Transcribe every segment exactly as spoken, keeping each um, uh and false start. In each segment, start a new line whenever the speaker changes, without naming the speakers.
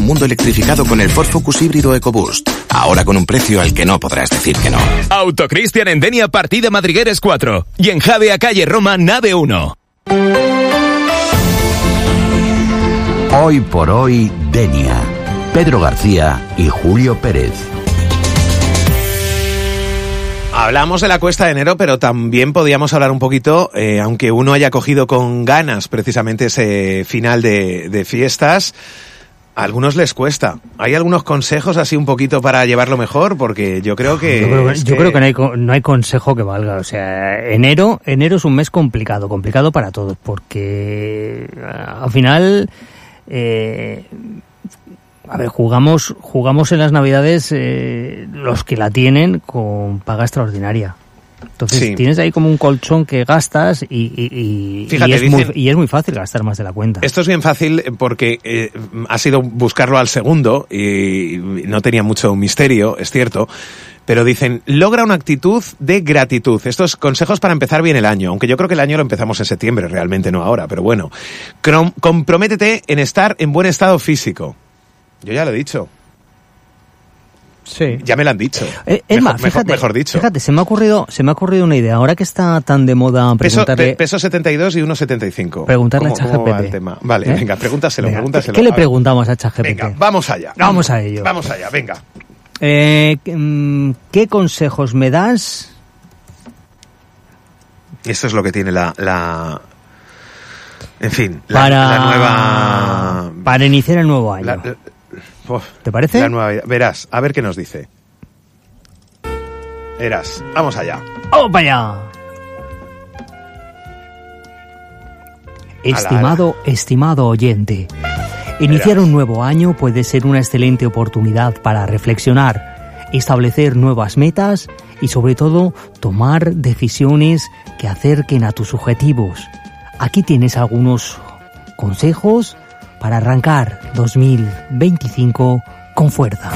mundo electrificado con el Ford Focus híbrido EcoBoost. Ahora con un precio al que no podrás decir que no.
Autocristian en Denia, partida Madrigueres cuatro. Y en Jave, a calle Roma, nave uno.
Hoy por hoy, Denia. Pedro García y Julio Pérez.
Hablamos de la cuesta de enero, pero también podíamos hablar un poquito, eh, aunque uno haya cogido con ganas precisamente ese final de, de fiestas, a algunos les cuesta. ¿Hay algunos consejos así un poquito para llevarlo mejor? Porque yo creo que...
Yo creo,
es
yo
que...
creo que no hay, no hay consejo que valga. O sea, enero, enero es un mes complicado, complicado para todos, porque al final... Eh, A ver, jugamos jugamos en las Navidades eh, los que la tienen con paga extraordinaria. Entonces sí. Tienes ahí como un colchón que gastas y, y, y,
Fíjate,
y, es,
dicen,
muy, y es muy fácil gastar más de la cuenta.
Esto es bien fácil porque eh, ha sido buscarlo al segundo y no tenía mucho misterio, es cierto. Pero dicen, logra una actitud de gratitud. Estos consejos para empezar bien el año, aunque yo creo que el año lo empezamos en septiembre, realmente no ahora, pero bueno. Crom- comprométete en estar en buen estado físico. Yo ya lo he dicho.
Sí.
Ya me lo han dicho.
Eh, es
mejor,
más, fíjate,
mejor, mejor dicho.
Fíjate, se me ha ocurrido, se me ha ocurrido una idea. Ahora que está tan de moda preguntarle...
Peso, pe, peso setenta y dos y uno setenta y cinco.
Preguntarle a
¿Cómo, cómo va el
ChatGPT.
tema? Vale,
¿Eh?
venga, pregúntaselo,
Venga,
pregúntaselo.
¿Qué le
A ver.
preguntamos a ChatGPT?
Venga, vamos allá.
Vamos a ello.
Vamos allá, venga.
Eh, ¿Qué consejos me das?
Esto es lo que tiene la... la... En fin, la,
para,
la nueva...
Para iniciar el nuevo año.
La, uf,
¿Te parece?
La nueva... Verás, a ver qué nos dice. Verás, vamos allá.
¡Vamos para allá! Estimado, ala, ala. estimado oyente, iniciar Verás. un nuevo año puede ser una excelente oportunidad para reflexionar, establecer nuevas metas y sobre todo tomar decisiones que acerquen a tus objetivos. Aquí tienes algunos consejos para arrancar dos mil veinticinco con fuerza.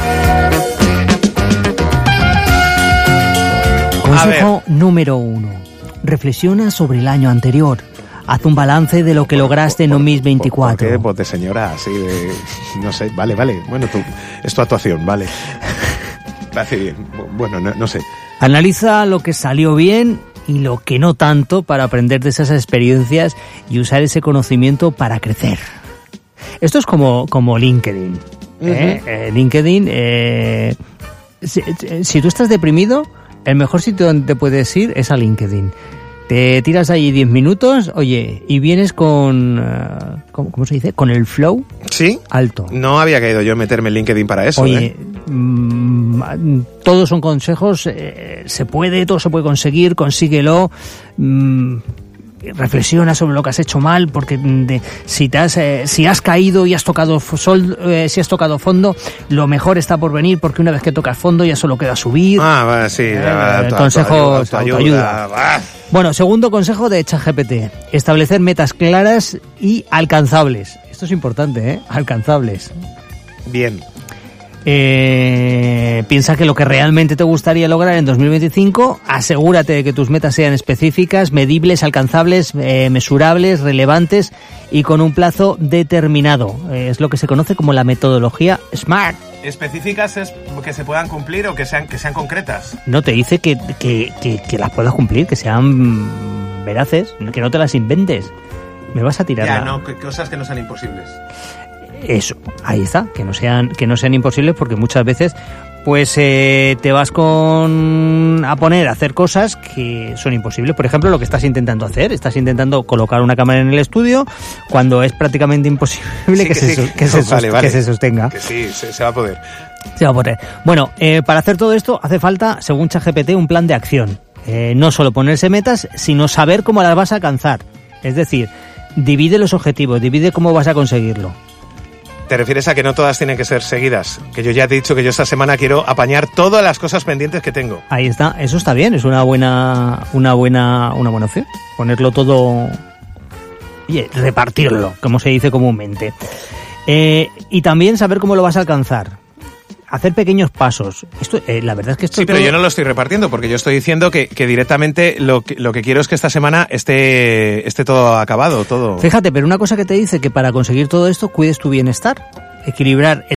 Consejo número uno. Reflexiona sobre el año anterior. Haz un balance de lo que lograste en dos mil veinticuatro.
¿Por qué? Pues de señora, así de... No sé, vale, vale. Bueno, tú, es tu actuación, vale. Me hace bien. Bueno, no, no sé.
Analiza lo que salió bien y lo que no tanto para aprender de esas experiencias y usar ese conocimiento para crecer. Esto es como, como LinkedIn. ¿eh? Uh-huh. Eh, LinkedIn, eh, si, si tú estás deprimido, el mejor sitio donde te puedes ir es a LinkedIn. Te tiras allí diez minutos, oye, y vienes con... Uh, ¿cómo, ¿Cómo se dice? Con el flow.
¿Sí?
Alto.
No había caído yo meterme en LinkedIn para eso,
Oye,
¿eh?
mmm, todos son consejos, eh, se puede, todo se puede conseguir, consíguelo. Mmm, reflexiona sobre lo que has hecho mal, porque de, si te has eh, si has caído y has tocado sol, eh, si has tocado fondo, lo mejor está por venir, porque una vez que tocas fondo ya solo queda subir.
Ah, va, sí.
Eh,
va, tu,
consejos
tu ayuda,
autoayuda.
Va.
Bueno, segundo consejo de ChatGPT: establecer metas claras y alcanzables. Esto es importante, ¿eh? Alcanzables.
Bien.
Eh, piensa que lo que realmente te gustaría lograr en dos mil veinticinco, asegúrate de que tus metas sean específicas, medibles, alcanzables, eh, mesurables, relevantes y con un plazo determinado. Eh, es lo que se conoce como la metodología SMART.
¿Específicas es que se puedan cumplir o que sean que sean concretas?
No, te dice que, que, que, que las puedas cumplir, que sean veraces, que no te las inventes. Me vas a tirar.
Ya,
la...
no, que, cosas que no sean imposibles.
Eso, ahí está, que no sean que no sean imposibles, porque muchas veces pues eh, te vas con a poner a hacer cosas que son imposibles. Por ejemplo, lo que estás intentando hacer, estás intentando colocar una cámara en el estudio cuando es prácticamente imposible sí, que, que, se, sí. que, se, vale, vale. que se sostenga.
Que sí, se, se va a poder.
Se va a poder. Bueno, eh, para hacer todo esto hace falta, según ChatGPT, un plan de acción. Eh, no solo ponerse metas, sino saber cómo las vas a alcanzar. Es decir, divide los objetivos, divide cómo vas a conseguirlo.
¿Te refieres a que no todas tienen que ser seguidas? Que yo ya te he dicho que yo esta semana quiero apañar todas las cosas pendientes que tengo.
Ahí está, eso está bien, es una buena, una buena, una buena opción. Ponerlo todo, oye, repartirlo, como se dice comúnmente. Eh, y también saber cómo lo vas a alcanzar. Hacer pequeños pasos. Esto, eh, la verdad es que esto...
Sí, pero
todo...
yo no lo estoy repartiendo, porque yo estoy diciendo que, que directamente lo que, lo que quiero es que esta semana esté, esté todo acabado, todo...
Fíjate, pero una cosa que te dice que para conseguir todo esto, cuides tu bienestar. Equilibrar